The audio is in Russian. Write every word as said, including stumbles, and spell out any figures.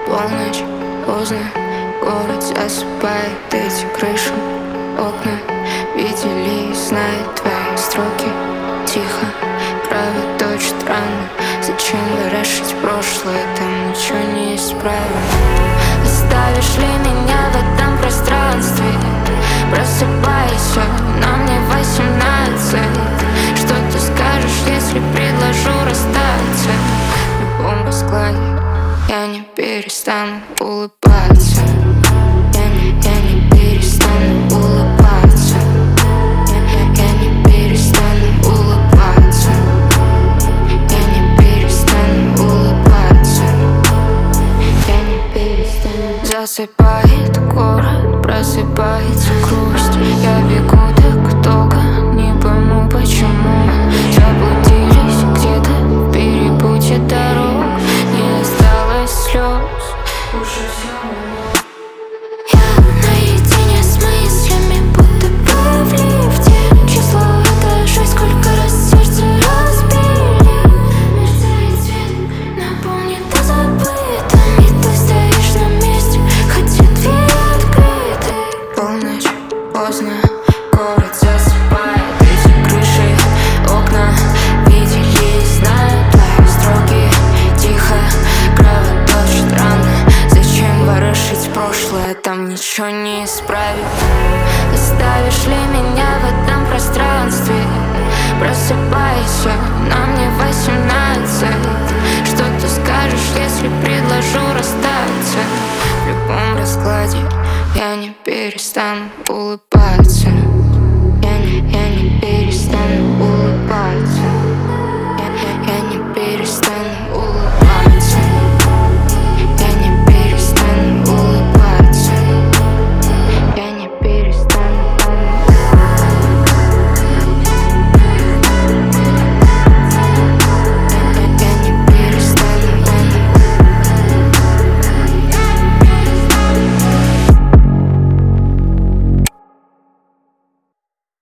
Полночь, поздно, город засыпает. Эти крыши, окна видели и знают твои строки. Тихо, правит дочь странно. Зачем ворошить прошлое, там ничего не исправить. Оставишь ли меня в этом пространстве? Просыпайся, нам не восемнадцать. Что ты скажешь, если предложу расстаться? В любом раскладе я не перестану улыбаться. Я не, я не перестану улыбаться. Я, я, я не перестану улыбаться. Я не перестану улыбаться. Я не перестану. Засыпает город, просыпается грусть. Я бегу так долго, не пойму почему. Заблудились где-то в перепутье дорог. Не осталось слез, уже все равно. Я наедине с мыслями, будто бы в лифте. Число этажей, сколько раз сердце разбили. Мерцает свет, наполнит до забытым. И ты стоишь на месте, хотя дверь открыты. Полночь, поздно, город засыпает. Эти крыши, окна видели и знают твои строки. Тихо, кровоточит раны. Зачем ворошить прошлое, там ничего не исправить. Оставишь ли меня в этом пространстве? Просыпайся, нам не восемнадцать. Что ты скажешь, если предложу расстаться? В любом раскладе я не перестану улыбаться. Я не, я не перестану улыбаться.